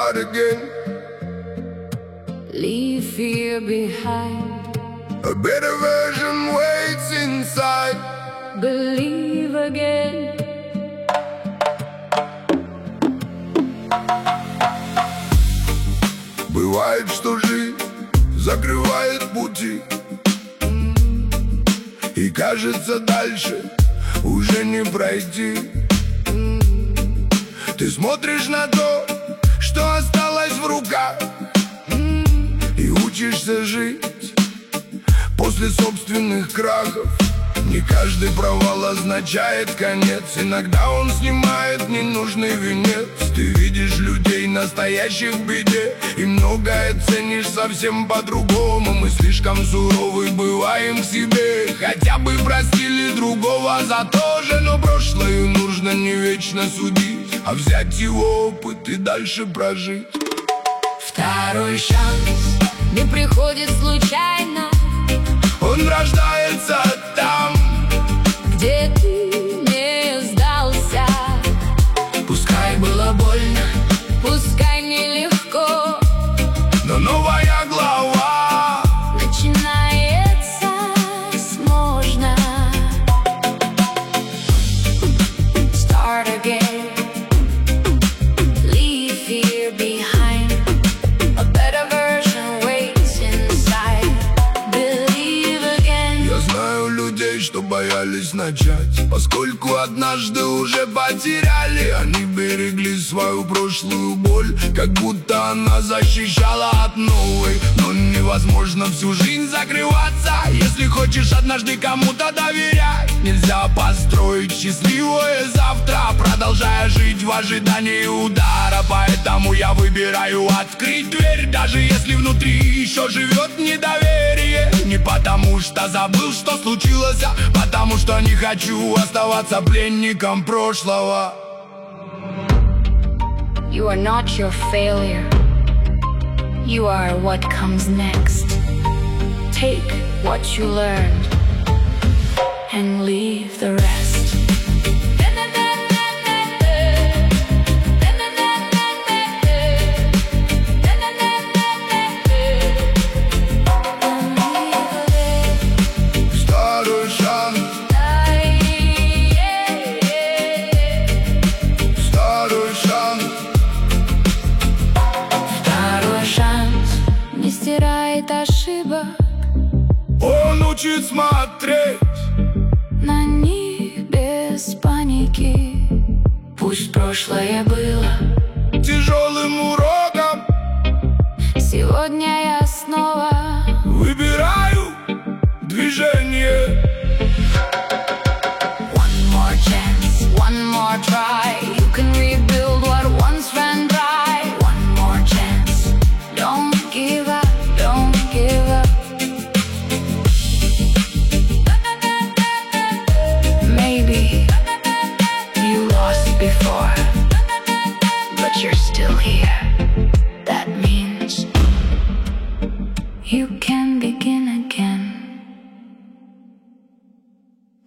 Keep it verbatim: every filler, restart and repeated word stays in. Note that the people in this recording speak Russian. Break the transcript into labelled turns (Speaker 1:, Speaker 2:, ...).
Speaker 1: start again.
Speaker 2: Leave fear behind.
Speaker 1: A better version waits inside.
Speaker 2: Believe again.
Speaker 1: Бывает, что жизнь закрывает пути, и кажется, дальше уже не пройти. Ты смотришь на то, что осталось в руках, и учишься жить после собственных крахов. Не каждый провал означает конец. Иногда он снимает ненужный венец. Ты видишь людей, настоящих в беде, и многое ценишь совсем по-другому. Мы слишком суровы бываем к себе. Хотя бы простили другого за то же, но прошлое нужно не вечно судить, а взять его опыт и дальше прожить.
Speaker 2: Второй шанс не приходит случайно.
Speaker 1: Он рождается там,
Speaker 2: где ты не сдался.
Speaker 1: пускай было больно,
Speaker 2: Пускай нелегко,
Speaker 1: но новая глава
Speaker 2: начинается с можно. Start again. Leave fear behind. A better version waits inside. Believe again.
Speaker 1: Я знаю людей, что боялись начать, поскольку однажды уже потеряли. Они берегли свою прошлую боль, как будто она защищала от новой. Но невозможно всю жизнь закрываться. Если хочешь однажды кому-то доверять, нельзя построить счастливое завтра, продолжая жить в ожидании удара. Поэтому я выбираю открыть дверь, даже если внутри еще живет недоверие. Не потому что забыл, что случилось, а потому что не хочу оставаться пленником прошлого.
Speaker 2: You are not your failure. You are what comes next. Take what you learned and leave the rest.
Speaker 1: Второй шанс, второй шанс.
Speaker 2: Второй шанс не стирает ошибок,
Speaker 1: Он учит смотреть
Speaker 2: на них без паники. Пусть прошлое было,
Speaker 1: тяжелым уроком.
Speaker 2: сегодня я снова
Speaker 1: Выбираю движение.
Speaker 2: One more chance, one more try. You can rebuild what once ran dry. One more chance, don't give up, don't give up. Maybe you lost before,